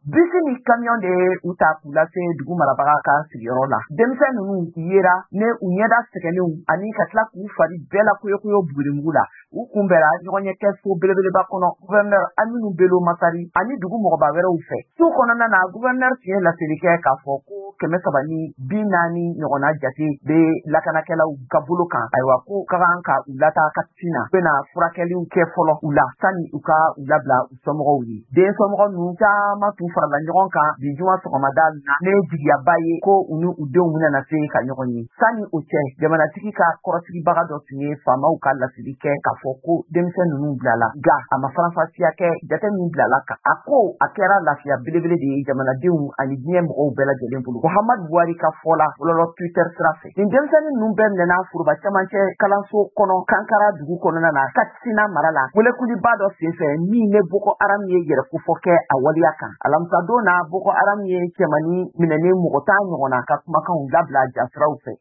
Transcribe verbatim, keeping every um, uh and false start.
bisi ni camion de u ta k'u lase dugu marabaga ka sigiyɔrɔ la. Denmisɛn ninnu yera ne u ɲɛda sɛgɛnenw ani ka tila k'u fari bɛɛ la koyokoyo bugurimugu la. U kunbɛra ɲɔgɔn ɲɛ kɛ so belebeleba kɔnɔ gouverneur Aminu Bello Masari ani dugu mɔgɔba wɛrɛw fɛ. Su kɔnɔna na gouverneur tun ye laseli kɛ k'a fɔ ko kɛmɛ saba ni bi naani ɲɔgɔnna jate bɛ lakanakɛlaw ka bolo kan. Ayiwa ko ka kan ka u lata Katsina u bɛna furakɛliw kɛ fɔlɔ u la sani u ka u labila u somɔgɔw ye. Den somɔgɔ ninnu caman tun farala ɲɔgɔn kan bi juma sɔgɔmada na ne jigiyaba ye ko u ni u denw bɛna se ka ɲɔgɔn ye. Sani o cɛ jamanatigi ka kɔrɔsigibaga dɔ tun ye faamaw ka laseli kɛ k'a fɔ ko denmisɛn ninnu bilala ga a ma faranfasiya kɛ jate min bilala kan. A ko a kɛra lafiya belebele de ye jamanadenw ani diɲɛ mɔgɔw bɛɛ lajɛlen bolo. Muhammadu Buhari ka fɔ la fɔlɔlɔ Twitter sira fɛ. Nin denmisɛnnin ninnu bɛɛ minɛna foroba camancɛ kalanso kɔnɔ Kankara dugu kɔnɔna na Katsina mara la. Welekuliba dɔ senfɛ min ne Boko Haram ye yɛrɛkofɔ kɛ a waleya kan. Alamisa don na Boko Haram ye cɛmani minɛnen mɔgɔ tan ɲɔgɔnna ka kumakanw labila jasiraw fɛ.